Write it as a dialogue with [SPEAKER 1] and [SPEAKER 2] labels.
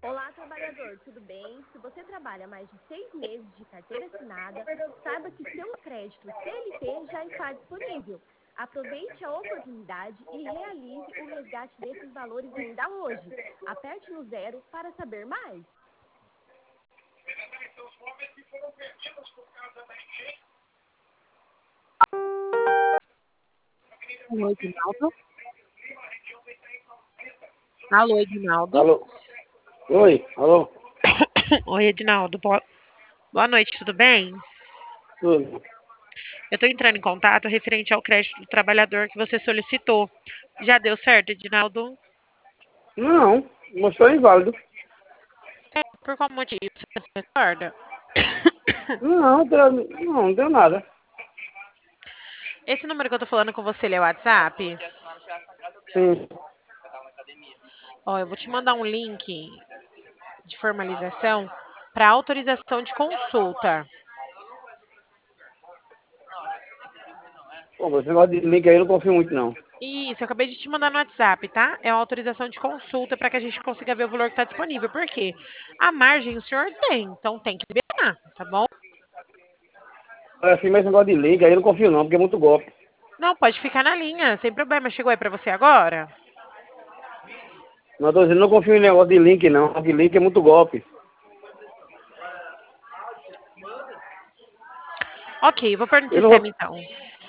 [SPEAKER 1] Olá, trabalhador, tudo bem? Se você trabalha mais de 6 meses de carteira assinada, saiba que seu crédito CLT já está disponível. Aproveite a oportunidade e realize o resgate desses valores ainda hoje. Aperte no 0 para saber mais.
[SPEAKER 2] Alô, Edinaldo? Alô, Edinaldo?
[SPEAKER 3] Alô? Oi, alô?
[SPEAKER 2] Oi, Edinaldo. Boa noite, tudo bem?
[SPEAKER 3] Tudo.
[SPEAKER 2] Eu estou entrando em contato referente ao crédito do trabalhador que você solicitou. Já deu certo, Edinaldo?
[SPEAKER 3] Não, mostrou inválido.
[SPEAKER 2] Por qual motivo? Você se recorda?
[SPEAKER 3] Não deu nada.
[SPEAKER 2] Esse número que eu tô falando com você, ele é o WhatsApp?
[SPEAKER 3] Sim.
[SPEAKER 2] Ó, eu vou te mandar um link de formalização para autorização de consulta.
[SPEAKER 3] Pô, esse negócio de link aí eu não confio muito, não.
[SPEAKER 2] Isso, eu acabei de te mandar no WhatsApp, tá? É uma autorização de consulta para que a gente consiga ver o valor que está disponível. Por quê? A margem o senhor tem, então tem que liberar, tá bom?
[SPEAKER 3] Assim, mas esse negócio de link aí eu não confio, não, porque é muito golpe.
[SPEAKER 2] Não, pode ficar na linha, sem problema. Chegou aí para você agora?
[SPEAKER 3] Não tô dizendo, não confio em negócio de link, não. De link é muito golpe.
[SPEAKER 2] Ok, vou pôr no
[SPEAKER 3] Eu não vou,
[SPEAKER 2] sistema então.